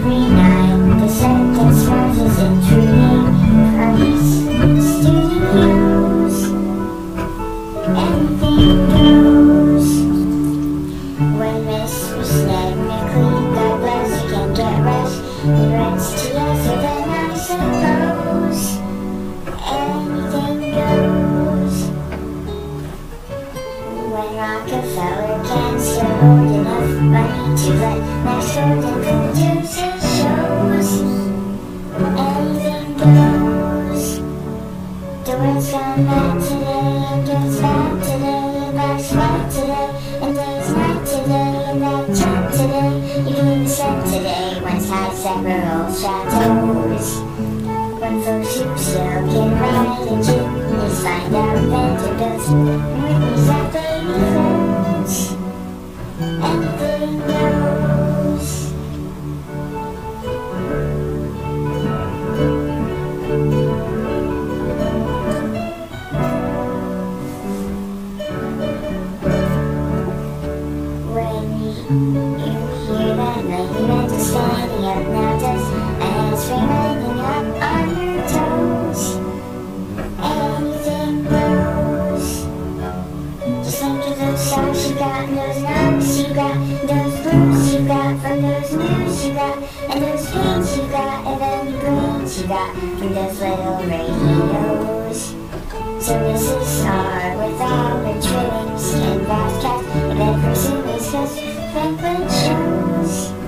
every night. The sentence rises intruding parties, studios. Anything goes. When Miss was technically God bless, you can get rest. The rents to yes, or then I suppose. Anything goes. When Rockefeller can't still hold enough money to let next door to produce his shows. Anything goes. The world's gone mad today, and gets bad today, and back's back today, and day's night today, and that chat today. You can even send today, once had several chateaus. When folks who still can ride in chimneys find out Vanderbilt's movies at baby clothes. Anything goes. When you hear that lady mental standing up now, does a handspring landing up on her toes? Anything goes. Just think of those stars you got, and those knocks you got, and those blues you got from those news you got, and those pains you got, and then the greens you got from those little radios. So this is Star with all the trimmings and broadcast, and then for Sumi's 'cause Franklin shows.